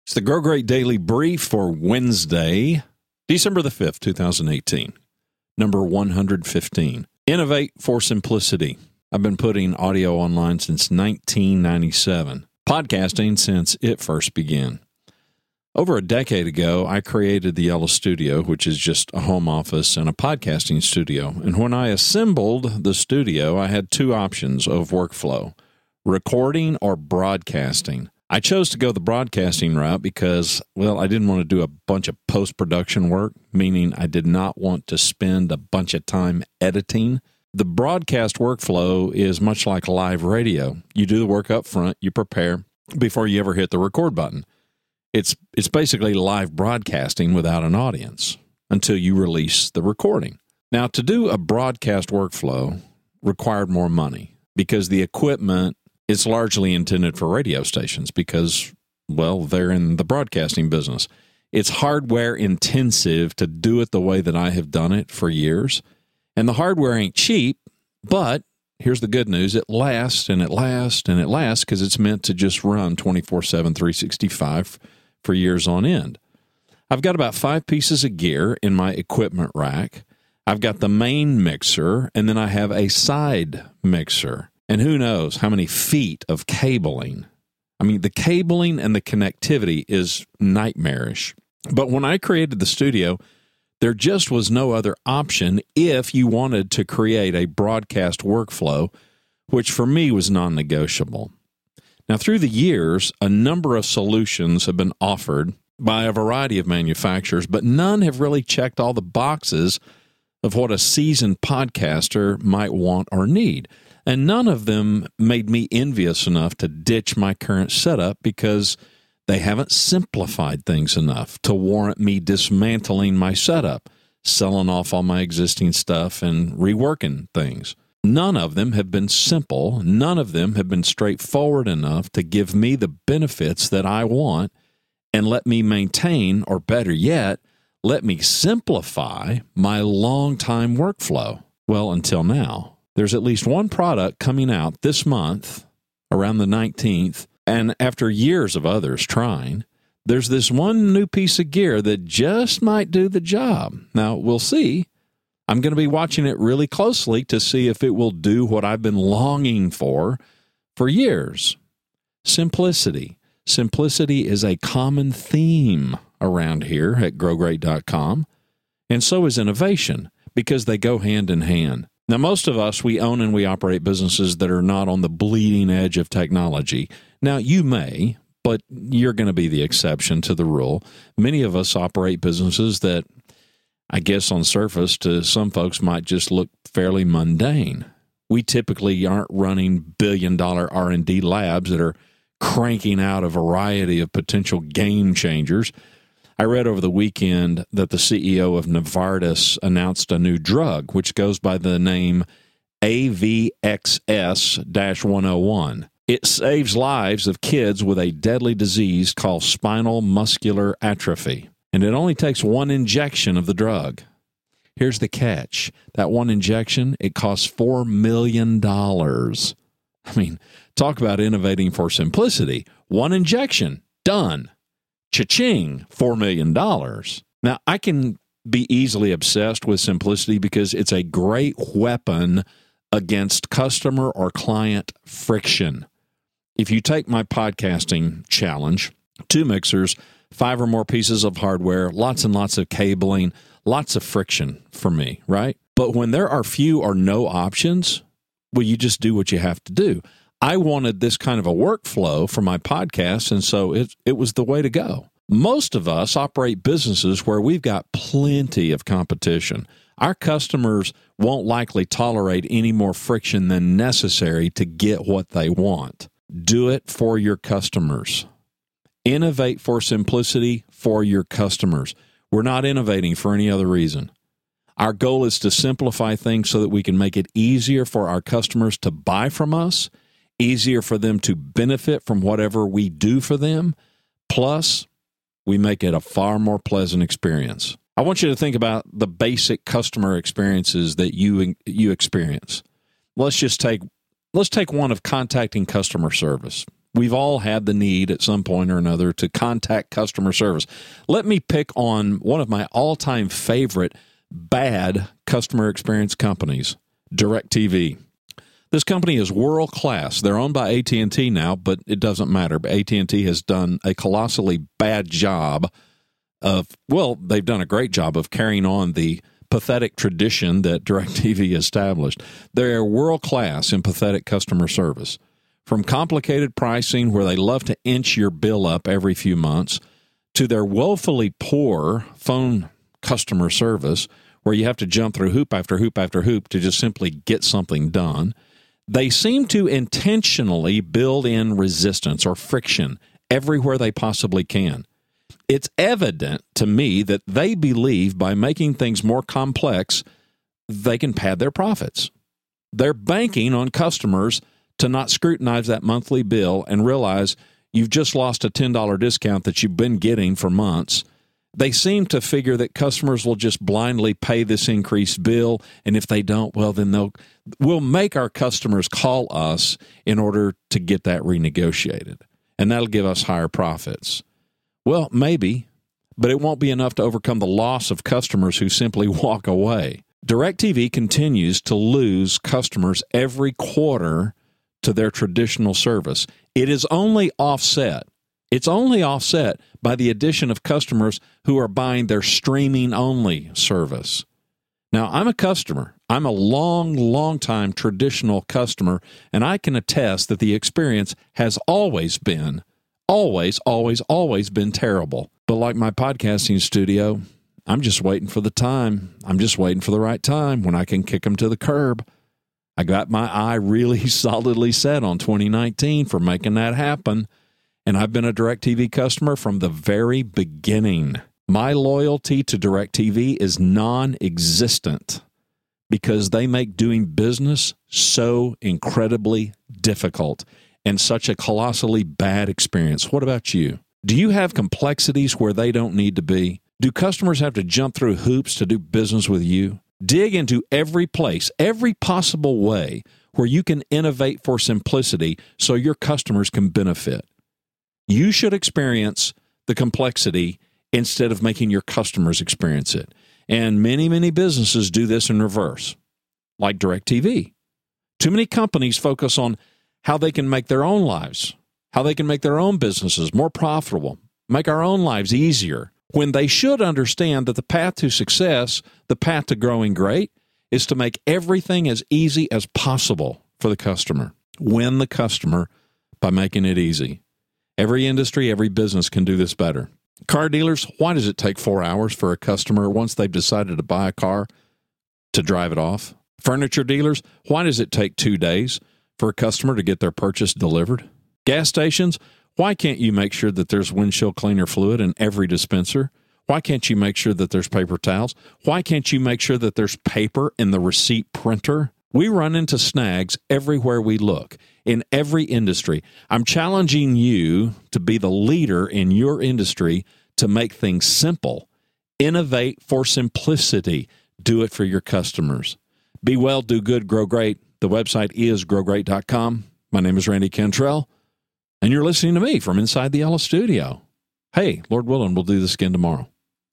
It's the Grow Great Daily Brief for Wednesday, December the 5th, 2018, number 115. Innovate for simplicity. I've been putting audio online since 1997, podcasting since it first began. Over a decade ago, I created the Yellow Studio, which is just a home office and a podcasting studio. And when I assembled the studio, I had two options of workflow, recording or broadcasting. I chose to go the broadcasting route because, well, I didn't want to do a bunch of post-production work, meaning I did not want to spend a bunch of time editing. The broadcast workflow is much like live radio. You do the work up front, you prepare before you ever hit the record button. It's basically live broadcasting without an audience until you release the recording. Now, to do a broadcast workflow required more money because the equipment is largely intended for radio stations because, well, they're in the broadcasting business. It's hardware intensive to do it the way that I have done it for years. And the hardware ain't cheap, but here's the good news. It lasts and it lasts and it lasts because it's meant to just run 24/7, 365 for years on end. I've got about 5 pieces of gear in my equipment rack. I've got the main mixer, and then I have a side mixer. And who knows how many feet of cabling. I mean, the cabling and the connectivity is nightmarish. But when I created the studio, there just was no other option if you wanted to create a broadcast workflow, which for me was non-negotiable. Now, through the years, a number of solutions have been offered by a variety of manufacturers, but none have really checked all the boxes of what a seasoned podcaster might want or need. And none of them made me envious enough to ditch my current setup because they haven't simplified things enough to warrant me dismantling my setup, selling off all my existing stuff and reworking things. None of them have been simple. None of them have been straightforward enough to give me the benefits that I want and let me maintain, or better yet, let me simplify my long-time workflow. Well, until now. There's at least one product coming out this month, around the 19th, and after years of others trying, there's this one new piece of gear that just might do the job. Now, we'll see. I'm going to be watching it really closely to see if it will do what I've been longing for years. Simplicity. Simplicity is a common theme around here at growgreat.com, and so is innovation, because they go hand in hand. Now, most of us, we own and we operate businesses that are not on the bleeding edge of technology. Now, you may, but you're going to be the exception to the rule. Many of us operate businesses that, I guess on surface, to some folks might just look fairly mundane. We typically aren't running billion-dollar R&D labs that are cranking out a variety of potential game changers. I read over the weekend that the CEO of Novartis announced a new drug, which goes by the name AVXS-101. It saves lives of kids with a deadly disease called spinal muscular atrophy, and it only takes one injection of the drug. Here's the catch. That one injection, it costs $4 million. I mean, talk about innovating for simplicity. One injection, done. Cha-ching, $4 million. Now, I can be easily obsessed with simplicity because it's a great weapon against customer or client friction. If you take my podcasting challenge, 2 mixers, 5 or more pieces of hardware, lots and lots of cabling, lots of friction for me, right? But when there are few or no options, well, you just do what you have to do. I wanted this kind of a workflow for my podcast, and so it was the way to go. Most of us operate businesses where we've got plenty of competition. Our customers won't likely tolerate any more friction than necessary to get what they want. Do it for your customers. Innovate for simplicity for your customers. We're not innovating for any other reason. Our goal is to simplify things so that we can make it easier for our customers to buy from us, easier for them to benefit from whatever we do for them, plus we make it a far more pleasant experience. I want you to think about the basic customer experiences that you experience. Let's take one of contacting customer service. We've all had the need at some point or another to contact customer service. Let me pick on one of my all-time favorite bad customer experience companies, DirecTV. This company is world-class. They're owned by AT&T now, but it doesn't matter. AT&T has done a colossally bad job they've done a great job of carrying on the pathetic tradition that DirecTV established. They're world-class in pathetic customer service. From complicated pricing where they love to inch your bill up every few months to their woefully poor phone customer service where you have to jump through hoop after hoop after hoop to just simply get something done, they seem to intentionally build in resistance or friction everywhere they possibly can. It's evident to me that they believe by making things more complex, they can pad their profits. They're banking on customers to not scrutinize that monthly bill and realize you've just lost a $10 discount that you've been getting for months. They seem to figure that customers will just blindly pay this increased bill, and if they don't, well, then we'll make our customers call us in order to get that renegotiated, and that'll give us higher profits. Well, maybe, but it won't be enough to overcome the loss of customers who simply walk away. DirecTV continues to lose customers every quarter to their traditional service. It is only offset. It's only offset by the addition of customers who are buying their streaming-only service. Now, I'm a customer. I'm a long time traditional customer, and I can attest that the experience has always been terrible. But like my podcasting studio, I'm just waiting for the time. I'm just waiting for the right time when I can kick them to the curb. I got my eye really solidly set on 2019 for making that happen, and I've been a DirecTV customer from the very beginning. My loyalty to DirecTV is non-existent because they make doing business so incredibly difficult and such a colossally bad experience. What about you? Do you have complexities where they don't need to be? Do customers have to jump through hoops to do business with you? Dig into every place, every possible way where you can innovate for simplicity so your customers can benefit. You should experience the complexity instead of making your customers experience it. And many businesses do this in reverse, like DirecTV. Too many companies focus on how they can make their own lives, how they can make their own businesses more profitable, make our own lives easier, when they should understand that the path to success, the path to growing great, is to make everything as easy as possible for the customer. Win the customer by making it easy. Every industry, every business can do this better. Car dealers, why does it take 4 hours for a customer, once they've decided to buy a car, to drive it off? Furniture dealers, why does it take 2 days for a customer to get their purchase delivered? Gas stations, why can't you make sure that there's windshield cleaner fluid in every dispenser? Why can't you make sure that there's paper towels? Why can't you make sure that there's paper in the receipt printer? We run into snags everywhere we look, in every industry. I'm challenging you to be the leader in your industry to make things simple. Innovate for simplicity. Do it for your customers. Be well, do good, grow great. The website is growgreat.com. My name is Randy Cantrell, and you're listening to me from inside the Ella Studio. Hey, Lord willing, we'll do this again tomorrow.